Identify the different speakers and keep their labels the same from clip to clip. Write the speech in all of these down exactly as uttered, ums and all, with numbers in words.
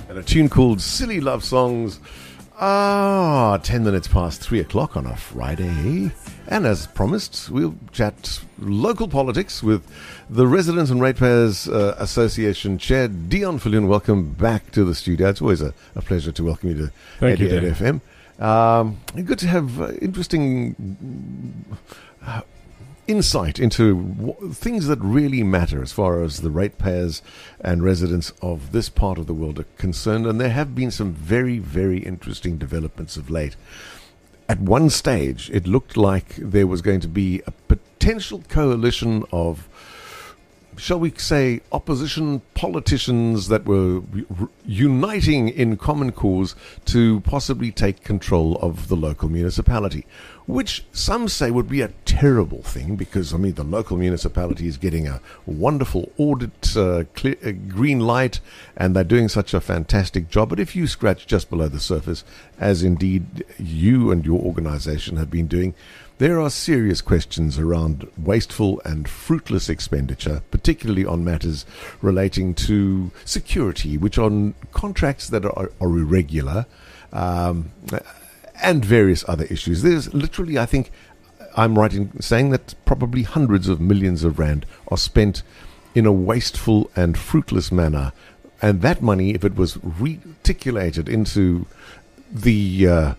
Speaker 1: and a tune called Silly Love Songs. Ah, ten minutes past three o'clock on a Friday. And as promised, we'll chat local politics with the Residents and Ratepayers uh, Association Chair, Dion Viljoen. Welcome back to the studio. It's always a, a pleasure to welcome you to
Speaker 2: Thank you,
Speaker 1: eighty-eight F M. Um, good to have uh, interesting uh, insight into w- things that really matter as far as the ratepayers and residents of this part of the world are concerned. And there have been some very, very interesting developments of late. At one stage, it looked like there was going to be a potential coalition of, shall we say, opposition politicians that were r- uniting in common cause to possibly take control of the local municipality, which some say would be a terrible thing because, I mean, the local municipality is getting a wonderful audit uh, clear, uh, green light, and they're doing such a fantastic job. But if you scratch just below the surface, as indeed you and your organization have been doing, there are serious questions around wasteful and fruitless expenditure, particularly on matters relating to security, which are contracts that are, are irregular, um, and various other issues. There's literally, I think, I'm right in saying that probably hundreds of millions of rand are spent in a wasteful and fruitless manner. And that money, if it was reticulated into the uh,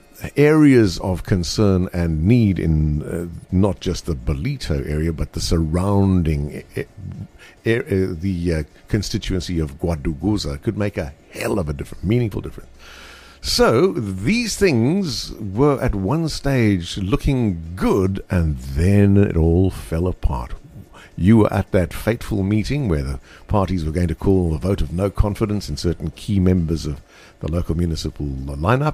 Speaker 1: areas of concern and need in uh, not just the Ballito area, but the surrounding uh, uh, the uh, constituency of Guaduguza, could make a hell of a different, meaningful difference. So these things were at one stage looking good, and then it all fell apart. You were at that fateful meeting where the parties were going to call a vote of no confidence in certain key members of the local municipal lineup.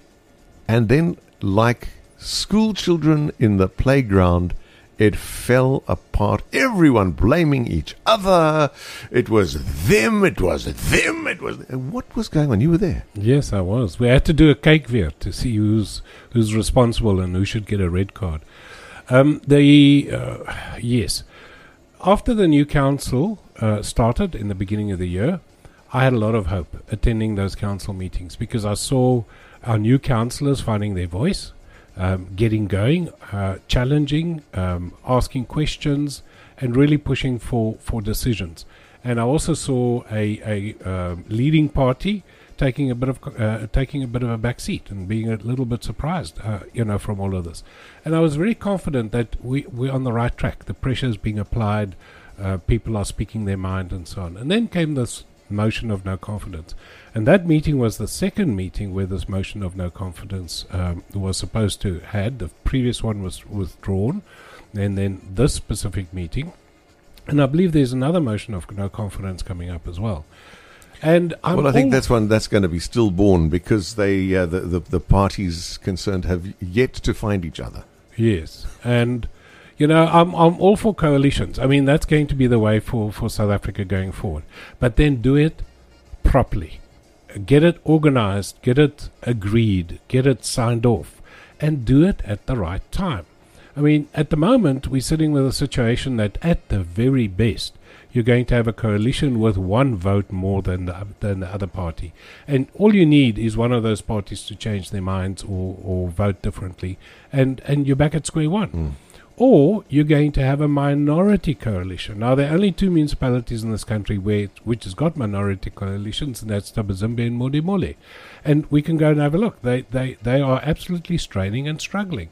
Speaker 1: And then, like school children in the playground, it fell apart. Everyone blaming each other. It was them, it was them, it was... What was going on? You were there.
Speaker 2: Yes, I was. We had to do a cake veer to see who's who's responsible and who should get a red card. Um, the uh, yes. After the new council uh, started in the beginning of the year, I had a lot of hope attending those council meetings because I saw our new councillors finding their voice, um, getting going, uh, challenging, um, asking questions, and really pushing for, for decisions. And I also saw a, a uh, leading party taking a bit of uh, taking a bit of a back seat and being a little bit surprised, uh, you know, from all of this. And I was very confident that we we're on the right track. The pressure is being applied, uh, people are speaking their mind, and so on. And then came this motion of no confidence. And that meeting was the second meeting where this motion of no confidence um, was supposed to had. The previous one was withdrawn, and then this specific meeting. And I believe there's another motion of no confidence coming up as well. And I'm
Speaker 1: well, I think that's one that's going to be stillborn because they uh, the, the the parties concerned have yet to find each other.
Speaker 2: Yes, and you know, I'm I'm all for coalitions. I mean, that's going to be the way for, for South Africa going forward. But then do it properly. Get it organized, get it agreed, get it signed off, and do it at the right time. I mean, at the moment, we're sitting with a situation that at the very best, you're going to have a coalition with one vote more than the, than the other party. And all you need is one of those parties to change their minds or, or vote differently, and, and you're back at square one. Mm. Or you're going to have a minority coalition. Now, there are only two municipalities in this country where which has got minority coalitions, and that's Thabazimbi and Modimolle. And we can go and have a look. They, they, they are absolutely straining and struggling.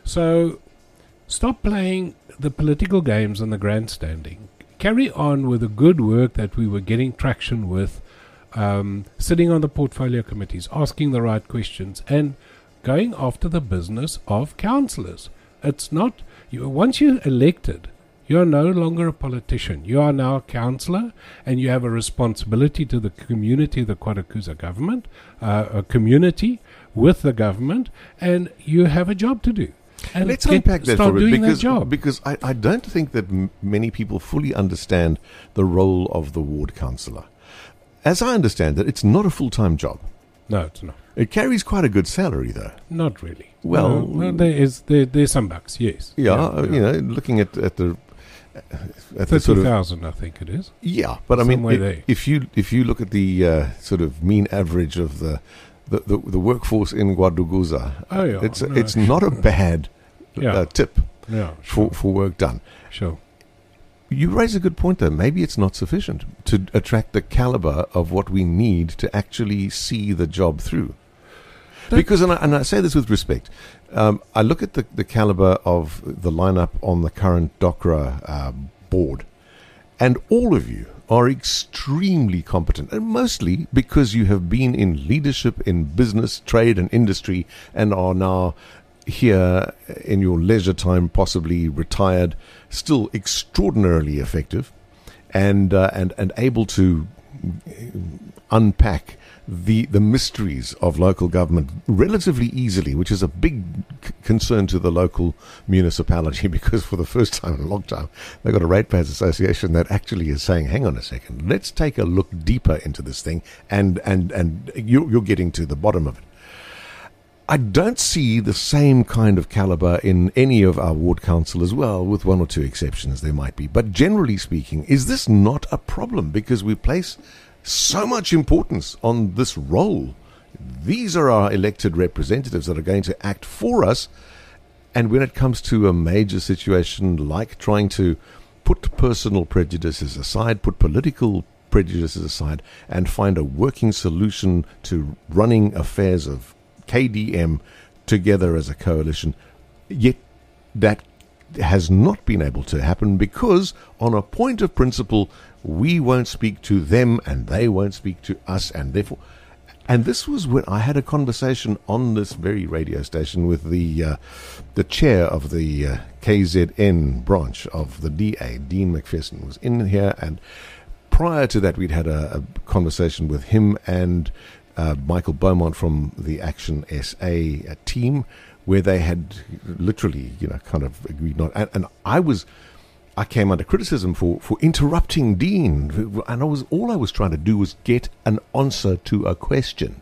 Speaker 2: So stop playing the political games and the grandstanding. Carry on with the good work that we were getting traction with, um, sitting on the portfolio committees, asking the right questions, and going after the business of councillors. It's not... You, once you're elected, you are no longer a politician. You are now a councillor, and you have a responsibility to the community of the Guaduguza government, uh, a community with the government, and you have a job to do. And
Speaker 1: let's unpack that for a bit, because,
Speaker 2: job.
Speaker 1: because I, I don't think that m- many people fully understand the role of the ward councillor. As I understand it, it's not a full-time job.
Speaker 2: No, it's not.
Speaker 1: It carries quite a good salary, though.
Speaker 2: Not really.
Speaker 1: Well,
Speaker 2: uh, well there is there, there's some bucks, yes.
Speaker 1: Yeah, yeah, you know, looking at, at the at the sort
Speaker 2: thirty
Speaker 1: of
Speaker 2: thousand, I think it is.
Speaker 1: yeah. But I mean,
Speaker 2: Somewhere
Speaker 1: i-
Speaker 2: there.
Speaker 1: if you if you look at the uh, sort of mean average of the the, the, the workforce in Guaduguza,
Speaker 2: Oh, yeah.
Speaker 1: it's
Speaker 2: no,
Speaker 1: it's not a
Speaker 2: sure.
Speaker 1: bad
Speaker 2: Yeah.
Speaker 1: uh, tip
Speaker 2: Yeah,
Speaker 1: for
Speaker 2: sure.
Speaker 1: for work done.
Speaker 2: Sure.
Speaker 1: You raise a good point, though. Maybe it's not sufficient to attract the caliber of what we need to actually see the job through.
Speaker 2: That-
Speaker 1: Because, and I, and I say this with respect, um, I look at the, the caliber of the lineup on the current DOCRA uh, board, and all of you are extremely competent, and mostly because you have been in leadership in business, trade, and industry, and are now here in your leisure time, possibly retired, still extraordinarily effective, and uh, and and able to unpack the the mysteries of local government relatively easily, which is a big c- concern to the local municipality, because for the first time in a long time they've got a ratepayers association that actually is saying, hang on a second, let's take a look deeper into this thing, and and and you're, you're getting to the bottom of it. I don't see the same kind of caliber in any of our ward council as well, with one or two exceptions there might be. But generally speaking, is this not a problem? Because we place so much importance on this role. These are our elected representatives that are going to act for us. And when it comes to a major situation like trying to put personal prejudices aside, put political prejudices aside, and find a working solution to running affairs of K D M together as a coalition, yet that has not been able to happen because, on a point of principle, we won't speak to them and they won't speak to us, and therefore, and this was when I had a conversation on this very radio station with the uh, the chair of the uh, K Z N branch of the D A, Dean McPherson, was in here, and prior to that, we'd had a, a conversation with him and Uh, Michael Beaumont from the Action S A uh, team, where they had literally, you know, kind of agreed not. And, and I was, I came under criticism for, for interrupting Dean, and I was all I was trying to do was get an answer to a question.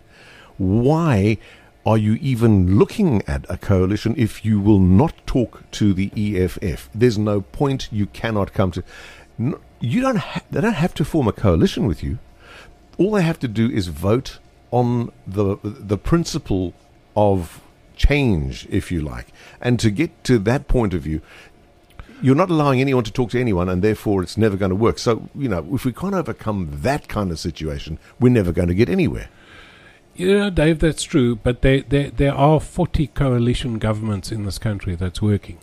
Speaker 1: Why are you even looking at a coalition if you will not talk to the E F F? There's no point. You cannot come to. No, you don't. Ha- they don't have to form a coalition with you. All they have to do is vote on the the principle of change, if you like. And to get to that point of view, you're not allowing anyone to talk to anyone, and therefore it's never going to work. So, you know, if we can't overcome that kind of situation, we're never going to get anywhere.
Speaker 2: You know, Dave, that's true, but there there, there are forty coalition governments in this country that's working,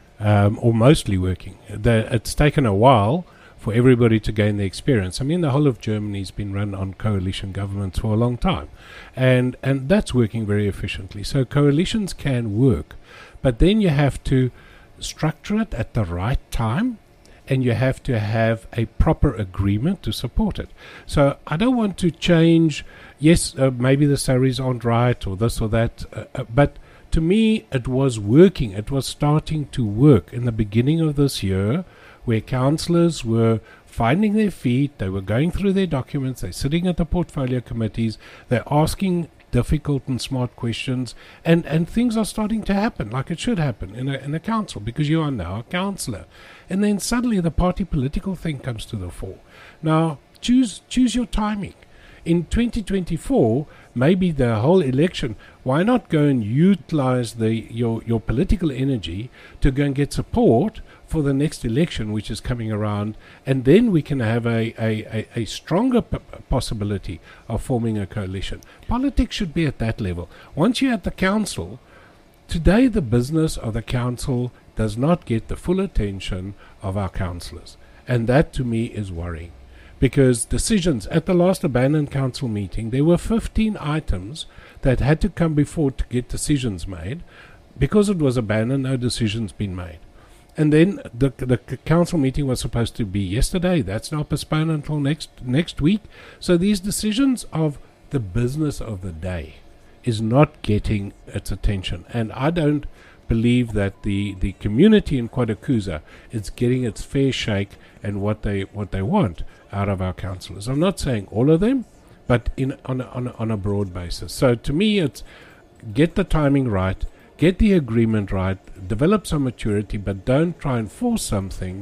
Speaker 2: um, or mostly working. The, it's taken a while for everybody to gain the experience. I mean, the whole of Germany's been run on coalition governments for a long time, and and that's working very efficiently. So coalitions can work, but then you have to structure it at the right time, and you have to have a proper agreement to support it. So I don't want to change, yes, uh, maybe the salaries aren't right or this or that, uh, uh, but to me it was working. It was starting to work in the beginning of this year, where councillors were finding their feet, they were going through their documents, they're sitting at the portfolio committees, they're asking difficult and smart questions, and, and things are starting to happen like it should happen in a, in a council, because you are now a councillor. And then suddenly the party political thing comes to the fore. Now, choose choose your timing. In twenty twenty-four, maybe the whole election, why not go and utilize the your, your political energy to go and get support for the next election, which is coming around, and then we can have a, a, a, a stronger p- possibility of forming a coalition. Politics should be at that level. Once you're at the council, today the business of the council does not get the full attention of our councillors, and that to me is worrying. Because decisions, at the last abandoned council meeting, there were fifteen items that had to come before to get decisions made. Because it was abandoned, no decisions been made. And then the the council meeting was supposed to be yesterday. That's now postponed until next next week. So these decisions of the business of the day is not getting its attention. And I don't believe that the, the community in Quadakuza is getting its fair shake and what they what they want out of our councillors. I'm not saying all of them, but in on a, on a, on a broad basis. So to me, it's get the timing right, get the agreement right, develop some maturity, but don't try and force something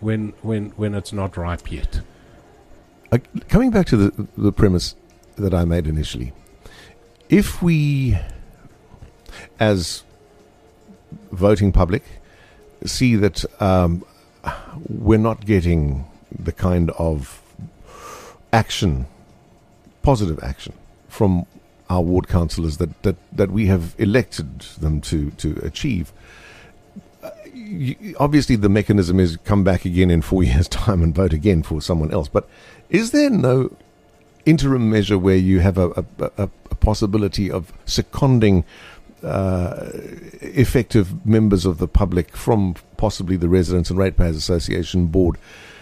Speaker 2: when when when it's not ripe yet.
Speaker 1: Uh, coming back to the the premise that I made initially, if we, as voting public, see that um, we're not getting the kind of action, positive action, from our ward councillors that, that, that we have elected them to, to achieve, uh, you, obviously the mechanism is come back again in four years' time and vote again for someone else. But is there no interim measure where you have a, a, a, a possibility of seconding uh, effective members of the public from possibly the Residents and Ratepayers Association board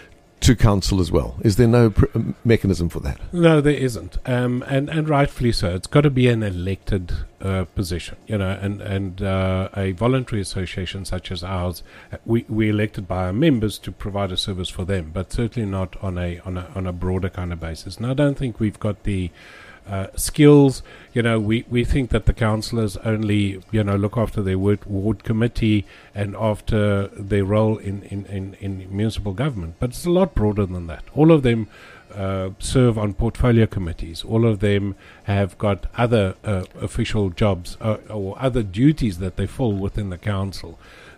Speaker 1: to council as well? Is there no pr- mechanism for that?
Speaker 2: No, there isn't, um, and and rightfully so. It's got to be an elected uh, position, you know, and and uh, a voluntary association such as ours, we we elected by our members to provide a service for them, but certainly not on a on a on a broader kind of basis. And I don't think we've got the Uh, skills. You know, we, we think that the councillors only, you know, look after their ward, ward committee and after their role in, in, in, in municipal government. But it's a lot broader than that. All of them uh, serve on portfolio committees. All of them have got other uh, official jobs uh, or other duties that they fill within the council.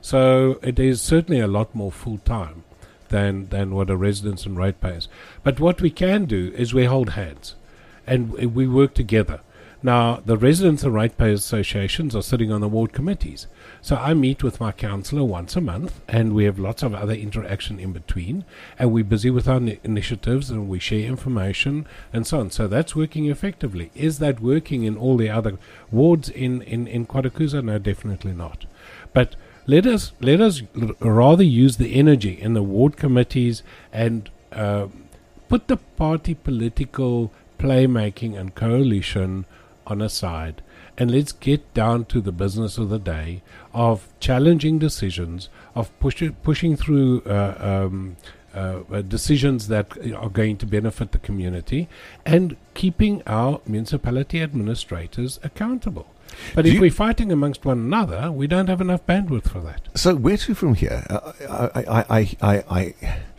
Speaker 2: So it is certainly a lot more full-time than, than what a Residents and Ratepayers. But what we can do is we hold hands. And we work together. Now, the Residents and Ratepayers Associations are sitting on the ward committees. So I meet with my councillor once a month, and we have lots of other interaction in between. And we're busy with our ni- initiatives, and we share information, and so on. So that's working effectively. Is that working in all the other wards in, in, in KwaDukuza? No, definitely not. But let us, let us r- rather use the energy in the ward committees and uh, put the party political playmaking and coalition on a side, and let's get down to the business of the day of challenging decisions, of push, pushing through uh, um, uh, decisions that are going to benefit the community, and keeping our municipality administrators accountable. But
Speaker 1: Do
Speaker 2: if
Speaker 1: you
Speaker 2: we're fighting amongst one another, we don't have enough bandwidth for that.
Speaker 1: So where to from here? Uh, I, I, I, I, I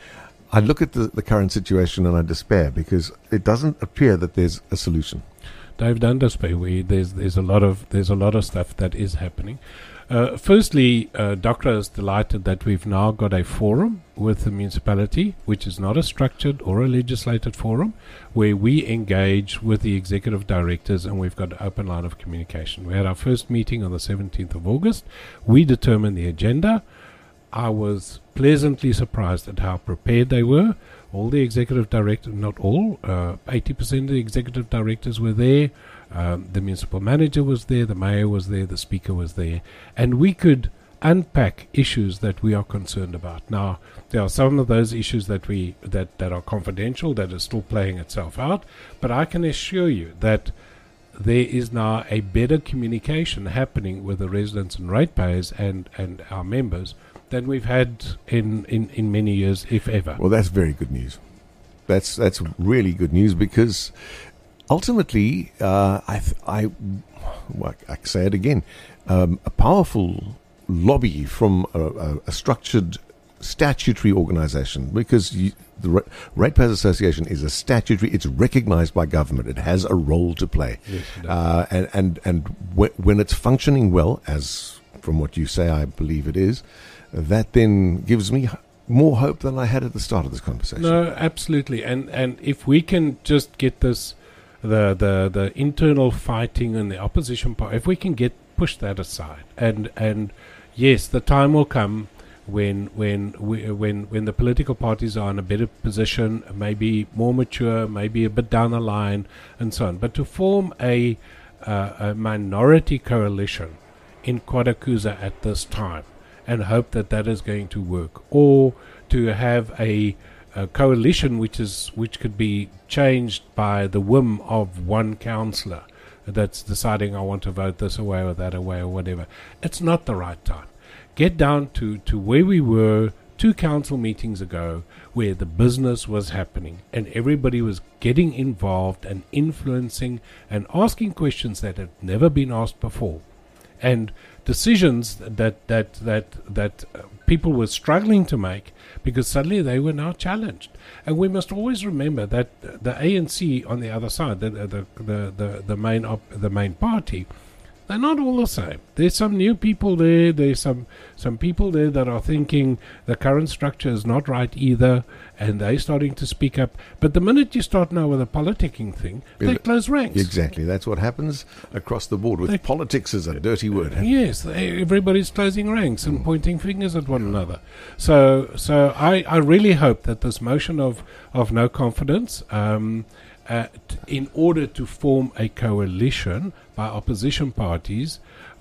Speaker 1: I look at the, the current situation and I despair because it doesn't appear that there's a solution.
Speaker 2: Dave, don't despair. We there's there's a lot of there's a lot of stuff that is happening. Uh, firstly, uh, Doctor is delighted that we've now got a forum with the municipality, which is not a structured or a legislated forum, where we engage with the executive directors and we've got an open line of communication. We had our first meeting on the seventeenth of August. We determined the agenda. I was pleasantly surprised at how prepared they were. All the executive directors, not all, uh, eighty percent of the executive directors were there. Um, the municipal manager was there, the mayor was there, the speaker was there. And we could unpack issues that we are concerned about. Now, there are some of those issues that we that, that are confidential, that are still playing itself out. But I can assure you that there is now a better communication happening with the Residents and Ratepayers and, and our members than we've had in, in, in many years, if ever.
Speaker 1: Well, that's very good news. That's that's really good news because ultimately, uh, I, th- I, well, I can say it again, um, a powerful lobby from a, a, a structured statutory organization, because you, the Ra- Ratepayers Association is a statutory, it's recognized by government, it has a role to play.
Speaker 2: Yes, it does.
Speaker 1: uh, and and, and w- when it's functioning well, as from what you say I believe it is, that then gives me more hope than I had at the start of this conversation.
Speaker 2: No, absolutely. And and if we can just get this, the the, the internal fighting and the opposition part, if we can get push that aside, and and yes, the time will come when when we, when when the political parties are in a better position, maybe more mature, maybe a bit down the line, and so on. But to form a uh, a minority coalition in KwaDukuza at this time, and hope that that is going to work, or to have a, a coalition which is which could be changed by the whim of one councillor that's deciding I want to vote this away or that away or whatever. It's not the right time. Get down to, to where we were two council meetings ago, where the business was happening and everybody was getting involved and influencing and asking questions that had never been asked before. and decisions that that that that uh, people were struggling to make because suddenly they were now challenged. And we must always remember that the A N C on the other side, the the the the, the main op- the main party, they're not all the same. There's some new people there. There's some some people there that are thinking the current structure is not right either, and they're starting to speak up. But the minute you start now with a politicking thing,
Speaker 1: Yeah,
Speaker 2: they close ranks.
Speaker 1: Exactly. That's what happens across the board. With
Speaker 2: They-
Speaker 1: politics is a dirty word.
Speaker 2: Yes, they- everybody's closing ranks and pointing fingers at one another. So, so I, I really hope that this motion of, of no confidence, um, uh, t- in order to form a coalition by opposition parties,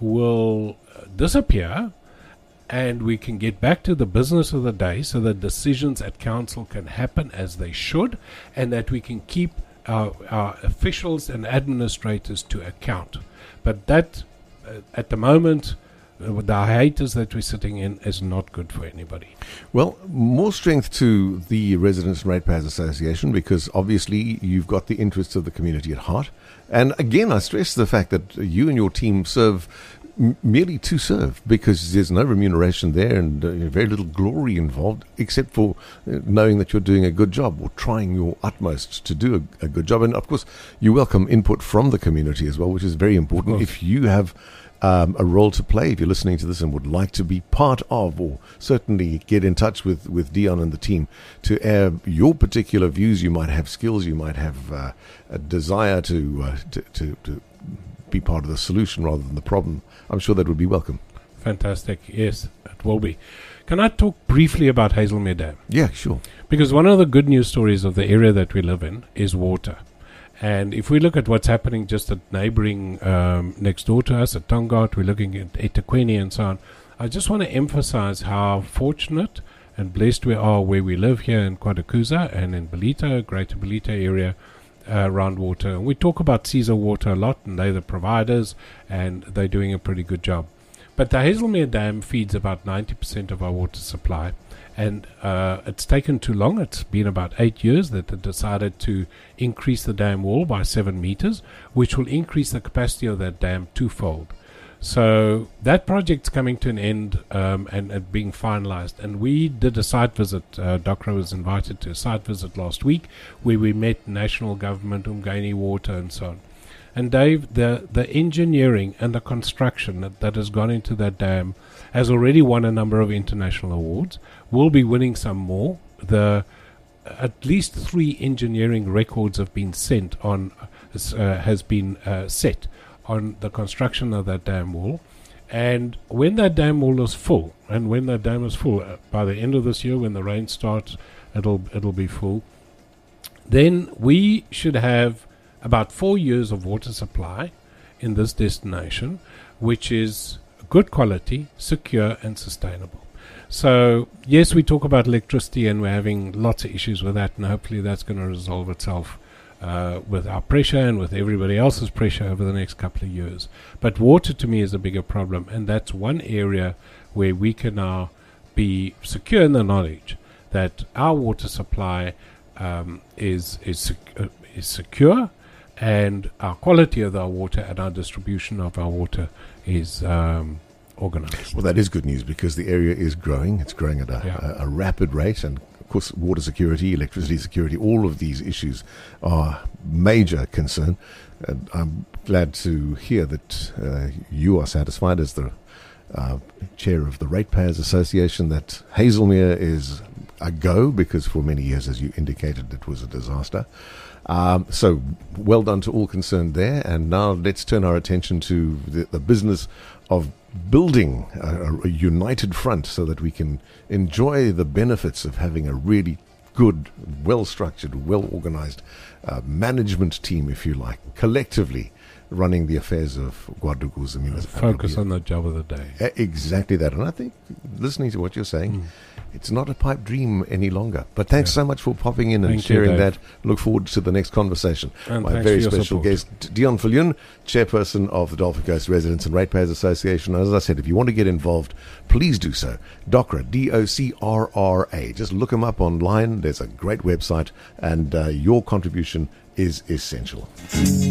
Speaker 2: will uh, disappear, and we can get back to the business of the day, so that decisions at council can happen as they should, and that we can keep our, our officials and administrators to account. But that, uh, at the moment, uh, with the hiatus that we're sitting in, is not good for anybody.
Speaker 1: Well, more strength to the Residents and Ratepayers Association, because obviously you've got the interests of the community at heart. And again, I stress the fact that you and your team serve m- merely to serve, because there's no remuneration there and uh, very little glory involved, except for uh, knowing that you're doing a good job or trying your utmost to do a, a good job. And of course, you welcome input from the community as well, which is very important. If you have Um, a role to play, if you're listening to this and would like to be part of, or certainly get in touch with, with Dion and the team to air your particular views, you might have skills, you might have uh, a desire to, uh, to, to to be part of the solution rather than the problem, I'm sure that would be welcome.
Speaker 2: Fantastic. Yes, it will be. Can I talk briefly about Hazelmere Dam?
Speaker 1: Yeah, sure.
Speaker 2: Because one of the good news stories of the area that we live in is water. And if we look at what's happening just at neighboring, um, next door to us, at Tongaat, we're looking at eThekwini and so on. I just want to emphasize how fortunate and blessed we are where we live here in Quadakuza and in Belita, Greater Belita area, uh, around water. We talk about Caesar Water a lot, and they're the providers, and they're doing a pretty good job. But the Hazelmere Dam feeds about ninety percent of our water supply. And uh, it's taken too long. It's been about eight years that they decided to increase the dam wall by seven meters, which will increase the capacity of that dam twofold. So that project's coming to an end um, and, and being finalized. And we did a site visit. Uh, DOCRA was invited to a site visit last week where we met national government, Umgeni Water, and so on. And Dave, the, the engineering and the construction that, that has gone into that dam has already won a number of international awards. Will be winning some more. The at least three engineering records have been sent on, uh, has been uh, set on the construction of that dam wall. And when that dam wall is full, and when that dam is full, uh, by the end of this year, when the rain starts, it'll it'll be full. Then we should have about four years of water supply in this destination, which is good quality, secure, and sustainable. So, yes, we talk about electricity, and we're having lots of issues with that, and hopefully that's going to resolve itself uh, with our pressure and with everybody else's pressure over the next couple of years. But water, to me, is a bigger problem, and that's one area where we can now be secure in the knowledge that our water supply um, is is, sec- uh, is secure, and our quality of our water and our distribution of our water is um, organized.
Speaker 1: Well, that is good news, because the area is growing. It's growing at a,
Speaker 2: Yeah.
Speaker 1: a, a rapid rate, and of course, water security, electricity security, all of these issues are major concern. And I'm glad to hear that uh, you are satisfied as the uh, chair of the Ratepayers Association that Hazelmere is a go, because for many years, as you indicated, it was a disaster. Um, so well done to all concerned there. And now let's turn our attention to the, the business of building a, a united front so that we can enjoy the benefits of having a really good, well-structured, well-organized uh, management team, if you like, collectively running the affairs of Guaduguza municipality.
Speaker 2: Focus on the job of the day.
Speaker 1: E- Exactly that. And I think, listening to what you're saying,
Speaker 2: Mm.
Speaker 1: it's not a pipe dream any longer. But thanks
Speaker 2: Yeah.
Speaker 1: so much for popping in and
Speaker 2: Thank you,
Speaker 1: sharing
Speaker 2: Dave.
Speaker 1: that. Look forward to the next conversation.
Speaker 2: And
Speaker 1: My
Speaker 2: thanks
Speaker 1: very
Speaker 2: for your
Speaker 1: special
Speaker 2: support.
Speaker 1: guest, Dion Viljoen, chairperson of the Dolphin Coast Residents and Ratepayers Association. As I said, if you want to get involved, please do so. DOCRA, D O C R R A. Just look them up online. There's a great website, and uh, your contribution is essential.